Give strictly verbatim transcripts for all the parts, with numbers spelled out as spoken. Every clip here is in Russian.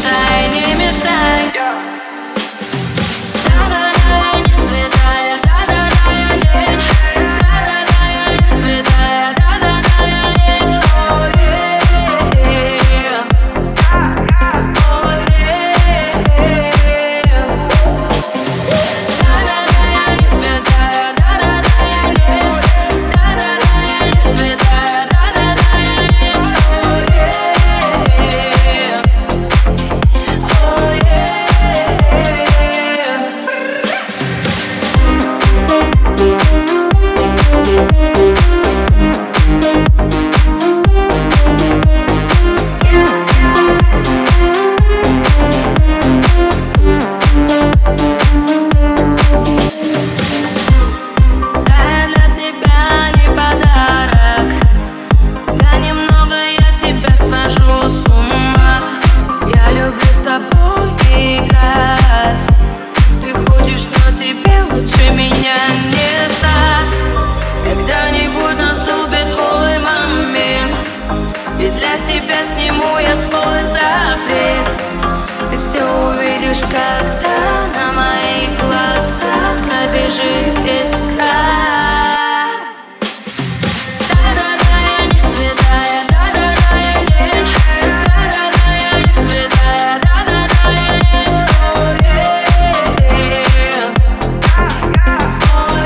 мешай, не мешай. Да-да-да, я не святая, да-да-да, я не. Да-да-да, я не святая, да-да-да, я не. Oh yeah, oh yeah. Да-да-да, я не святая, да-да-да, я не. Да-да-да, я не святая, да-да-да, я не. Oh yeah, oh yeah. Да, я для тебя не подарок. Да, немного я тебя свожу с ума. Я люблю с тобой играть. Ты хочешь, но тебе лучше меня не стать. Когда-нибудь наступит твой момент, и для тебя сниму я свой запрет. Ты все увидишь, когда на моих глазах пробежит искра. Да-да-да, я не святая, да-да-да, я не. Да-да-да, я не святая, да-да-да, я не. Oh yeah, oh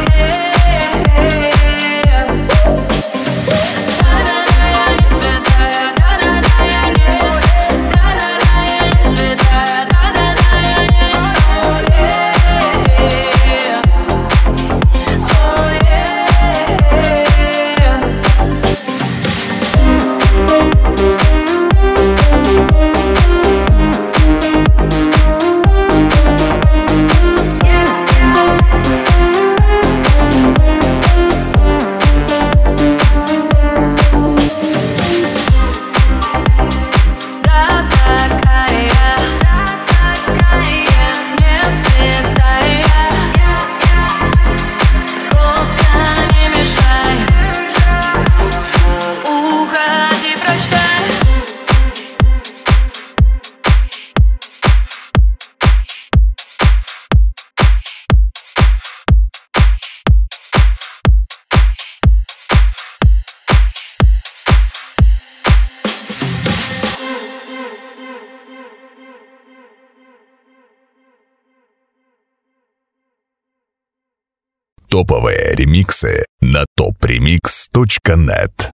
yeah. Да-да-да, я не святая, да-да-да, я не. Да-да-да, я не святая, да-да-да, я не. Oh yeah, oh yeah. Да, такая, не святая. Просто не мешай, уходи, прощай. Топовые ремиксы на топ ремикс точка нет.